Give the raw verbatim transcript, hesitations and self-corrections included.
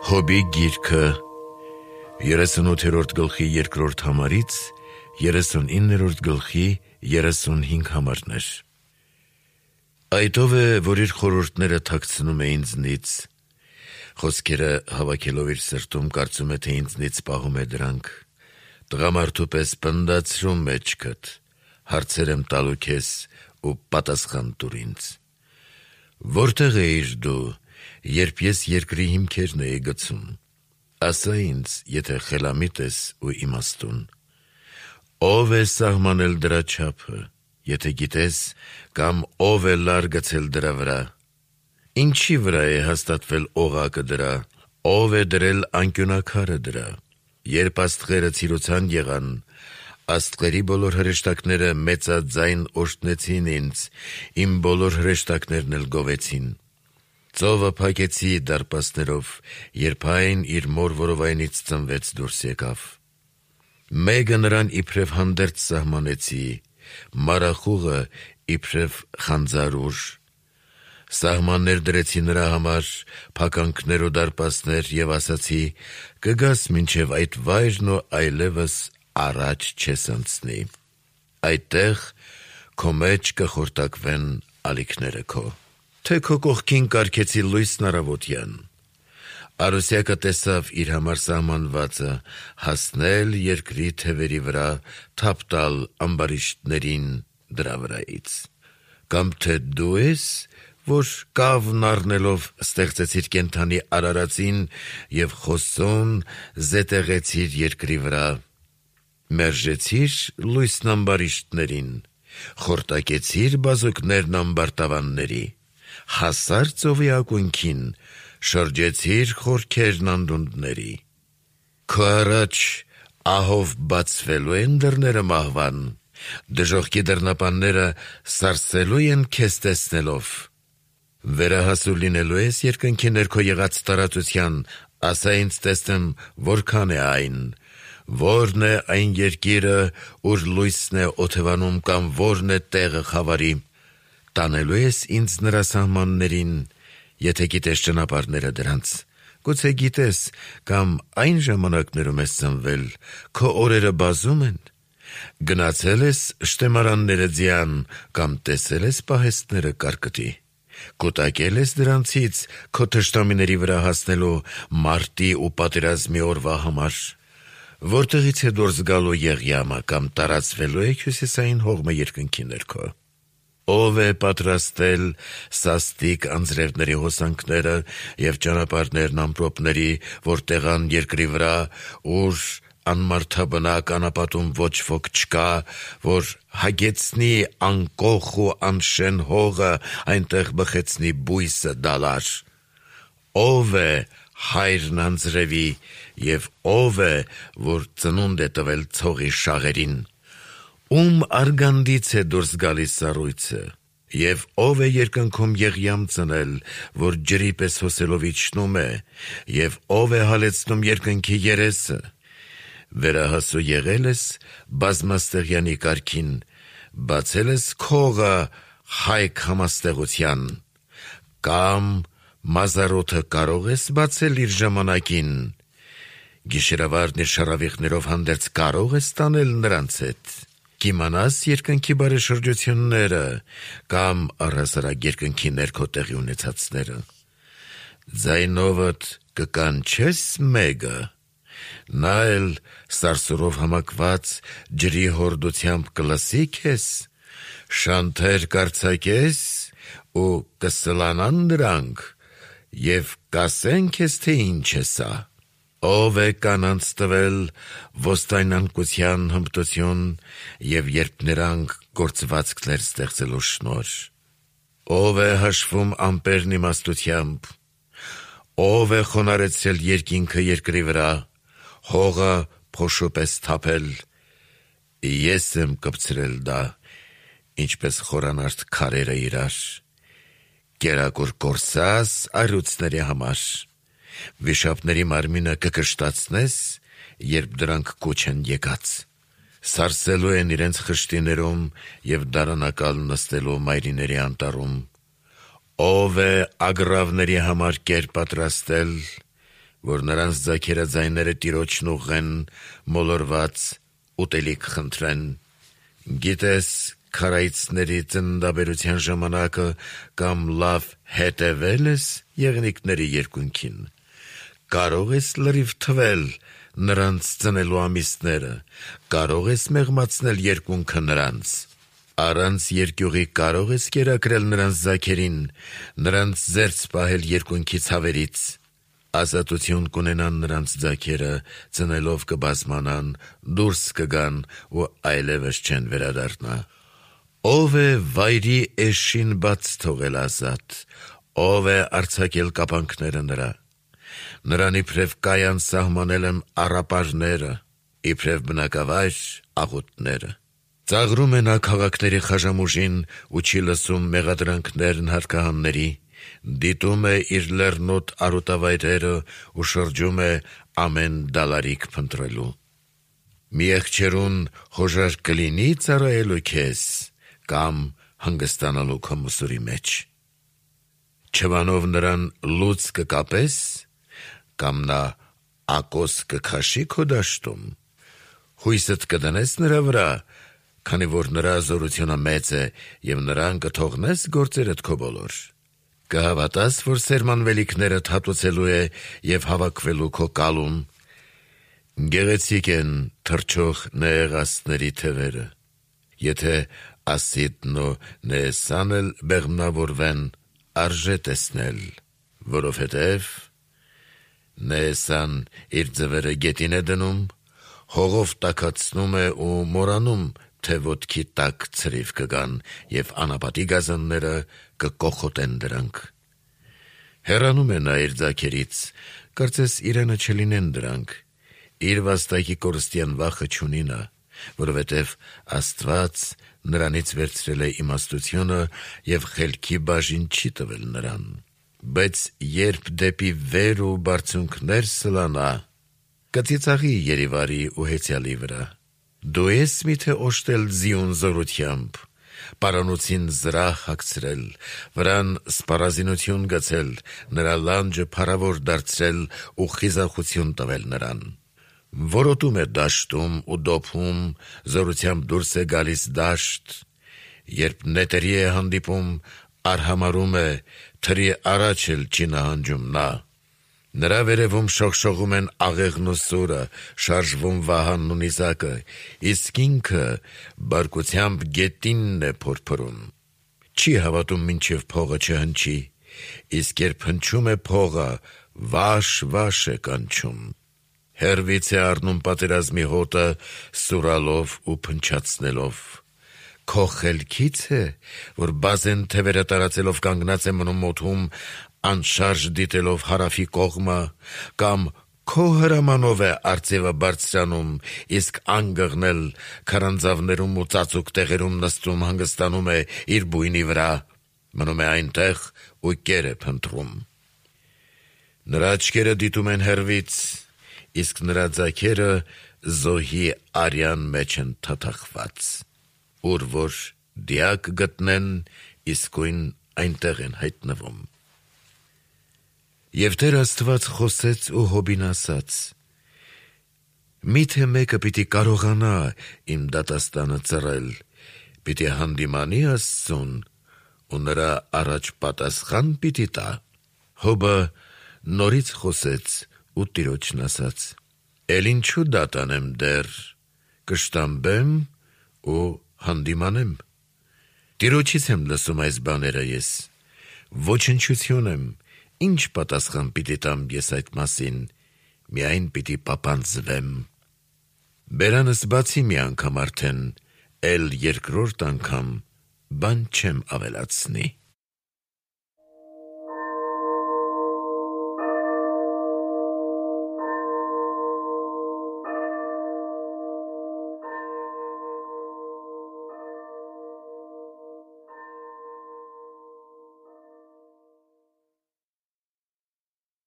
Հոբի գիրքը երեսունութերորդ գլխի երկրորդ համարից երեսունիններորդ գլխի երեսունհինգ համարներ։ Այդ ով է, որ իր խորհուրդները թաքցնում է ինձնից, խոսքերը հավաքելով իր սրտում կարծում է, թե ինձնից պահում է դրանք, տղամարդու պես պնդացրում մեջքդ, հարցեր եմ տալու քեզ ու պատասխան տուր ինձ։ Որտեղ էիր դու, երբ ես երկրի հիմքերն էի գցում, ասա ինձ, եթե խելամիտ ես ու իմաստուն, ով է սահմանել դրա չափը, եթե գիտես, կամ ով է լար գցել դրա վրա, ինչի վրա է հաստատվել օղակը դրա, ով է դրել անկյունակարը դրա, երբ աստղերը ցիրուցան եղան, աստղերի բոլոր հրեշտակները մեծաձայն օրհնեցին ինձ, իմ բոլոր հրեշտակներն էլ գովեցին։ Ծովը փակեցի դարպասներով, երբ այն իր մոր որովայնից ծնվեց դուրս եկավ։ Մեկը նրան իբրև հանդերձ սահմանեցի, մարախուղը իբրև խանձարուր։ Սահմաններ դրեցի նրա համար, փականքներ ու դարպասներ, եւ ասացի, կգաս մինչև այդ վայրն ու այլևս առաջ չես անցնի։ Այդտեղ քո մեջ կխորտակվեն ալիքները քո։ Թե քո կողքին կարգեցի լույսն առավոտյան։ Արուսյակը տեսավ իր համար սահմանվածը, հասնել երկրի թևերի վրա, թափ տալ ամբարիշտներին դրա վրայից։ Կամ թե դու ես, որ կավն առնելով ստեղծեցիր կենդանի արարածին և խոսուն զետեղեցիր երկրի վրա, մերժեցիր լույսն ամբարիշտներին, խորտակեցիր բազուկներն ամբարտավանների, հասար ծովի ակունքին, շրջեցիր խորքերն անդունդների։ Քո առաջ ահով բացվելու են դռները մահվան, դժոխքի դռնապանները սարսելու են քեզ տեսնելով։ Վերահասու լինելու ես երկնքի ներքո եղած տարածության, ասա ինձ տեսնեմ, որքան է այն, որն է այն երկիրը, ուր լույսն է օթևանում, կամ որն է տեղը խավարի։ Տանելու ես ինձ նրա սահմաններին, եթե գիտես ճանապարհները դրանց, գուցե գիտես, կամ այն ժամանակներում ես ծնվել, քո օրերը բազում են, գնացել ես շտեմարանները ձյան, կամ տեսել ես պահեստները կարկտի, կուտակել ես դրանցից քո թշնամիների վրա հասնելու մարտի ու պատերազմի օրվա համար, որտեղից է դուրս գալու Եղյամը, կամ տարածվելու է հյուսիսային հողմը երկնքի ներքո։ Ով է պատրաստել սաստիկ անձրևների հոսանքները և ճանապարհներն ամպրոպների, որ տեղան երկրի վրա, ուր անմարդաբնակ անապատում ոչ ոք չկա, որ հագեցնի անկոխ ու անշեն հողը, այնտեղ բխեցնի բույսը դալար։ Ով է հայրն անձրևի, և ով է, որ ծնունդ է տվել ցողի շաղերին։ Ում արգանդից է դուրս գալիս սառույցը, և ով է երկնքում Եղյամ ծնել, որ ջրի պես հոսելով իջնում է, և ով է հալեցնում երկնքի երեսը։ Վերահասու եղել ես բազմաստեղյանի կարգին, բացել ես քողը հայք համաստեղության, կամ մազարոթը կարող ես բացել իր ժամանակին, գիշերավարն իր շառավիղներով հանդերձ կարող ես տանել նրանց հետ։ Կիմանաս երկնքի բարեշրջությունները, կամ առհասարակ երկնքի ներքո տեղի ունեցածները։ Ձայնովդ կկանչես մեկը, նա էլ սարսուռով համակված ջրի հորդությամբ կլսի քեզ, շանթեր կարձակես ու կսլանան դրանք, և կասեն քեզ, թե ինչ է սա։ Ով է կանանց տվել ոստայնանկության հմտություն և երբ նրանք գործվածքներ ստեղծելու շնորհ։ Ով է հաշվում ամպերն իմաստությամբ, ով է խոնարհեցրել երկինքը երկրի վրա, հողը փոշու պես թափել։ Ես եմ կպցրել դա, ինչպես խորանարդ քարերը իրար, կերակուր կորսաս առյուծների համար, վիշապների մարմինը կկշտացնես, երբ դրանք կուչ են եկած, սարսելու են իրենց խշտիներում և դարանակալ նստելու մայրիների անտառում։ Ով է ագռավների համար կեր պատրաստել, որ նրանց ձագերը ձայները տիրոջն ուղղեն, մոլորված ուտելիք խնդրեն։ Գիտես քարայցների ծննդաբերության ժամանակը կամ լավ հետևել ես եղնիկների երկունքին։ Կարող ես լրիվ թվել նրանց ծնելու ամիսները, կարող ես մեղմացնել երկունքը նրանց։ Առանց երկյուղի կարող ես կերակրել նրանց ձագերին, նրանց զերծ պահել երկունքի ցավերից։ Ազատություն կունենան նրանց ձագերը, ծնելով կբազմանան, դուրս կգան ու այլևս չեն վերադառնա։ Ով է վայրի էշին բաց թողել ազատ, ով է արձակել կապանքները նրա։ Նրան իբրև կայան սահմանել եմ առապարները, իբրև բնակավայր աղուտները։ Ծաղրում է նա քաղաքների խաժամուժին ու չի լսում մեղադրանքներն հարկահանների, դիտում է իր լեռնոտ արոտավայրերը ու շրջում է ամեն դալարիկ փնտրելու։ Մի եղջերուն հոժար կլինի ծառայելու քեզ կամ հանգստանալու քո մսուրի մեջ։ Չվանով նրան լուծ կկապես կամ նա ակոս կքաշի քո դաշտում։ Հույսդ կդնես նրա վրա, քանի որ նրա զորությունը մեծ է և նրան կթողնես գործերդ քո բոլոր։ Կհավատաս, որ սերմանվելիքներդ հատուցելու է և հավաքվելու քո կալում։ Գեղեցիկ են թռչող նեղացների թևերը, եթե ասիդն ու նեեսան էլ բեղմնավորվեն, արժե տեսնել, որովհետև նեեսան իր ձվերը գետին է դնում, հողով տաքացնում է ու մորանում, թե ոտքի տակ ցրիվ կգան և անապատի գազանները կկոխոտեն դրանք։ Հեռանում է նա իր ձագերից, կարծես իրենը չլինեն դրանք, իր վաստակի կորստյան վախը չունի նա, որովհետև Աստված նրանից վերցրել է իմաստությունը և խելքի բաժին չի տվել նրան։ Բայց երբ դեպի վեր ու բարձունքներ սլանա, կծիծաղի երիվարի ու հեծյալի վրա։ Դու ես միթե օժտել ձիուն զորությամբ, պարանոցին զրահ հագցրել, վրան սպառազինություն գցել, նրա լանջը փառավոր դարձրել ու խիզախություն տվել նրան։ Որոտում է դաշտում ու դոփում, զորությամբ դուրս է գալիս դաշտ, երբ նետերի է հանդիպում, արհամարում է, թրի առաջ էլ չի նահանջում նա։ Նրա վերևում շողշողում են աղեղն ու սուրը, շարժվում վահանն ու նիզակը, իսկ ինքը բարկությամբ գետինն է փորփրում։ Չի հավատում մինչև փողը չհնչի, իսկ երբ հնչում է փողը, վաշ-վաշ է կանչում։ Հեռվից է առնում պատերազմի հոտը, սուրալով ու փնչացնելով։ Քո խելքից է, որ բազեն թևերը տարածելով կանգնած է մնում օդում, անշարժ դիտելով հարավի կողմը, կամ քո հրամանով է արծևը բարձրանում, իսկ անգղն էլ քարանձավներում ու ծածուկ տեղերում նստում հանգստանում է իր բույնի վրա, մնում է այնտեղ ու կեր է փնտրում։ Նրա աչքերը դիտում են հեռվից, իսկ նրա ձագերը զոհի արյան մեջ են թաթախված, ուր որ դիակ գտնեն, իսկույն այնտեղ են հայտնվում։ Եվ Տեր Աստված խոսեց ու Հոբին ասաց. «Միթե մեկը պիտի կարողանա իմ դատաստանը ծռել, պիտի հանդիմանի Աստծուն ու նրա առաջ պատասխան պիտի տա»։ Հոբը նորից խոսեց ու Տիրոջն ասաց. «Էլ ինչու դատանեմ դեռ, կշտամբեմ ու հանդիմանեմ։ Տիրոջից եմ լսում այս բաները ես, ոչնչություն եմ, ինչ պատասխան պիտի տամ ես այդ մասին, միայն պիտի պապանձվեմ։ Բերանս բացի մի անգամ արդեն, էլ երկրորդ անգամ բան չեմ ավելացնի»։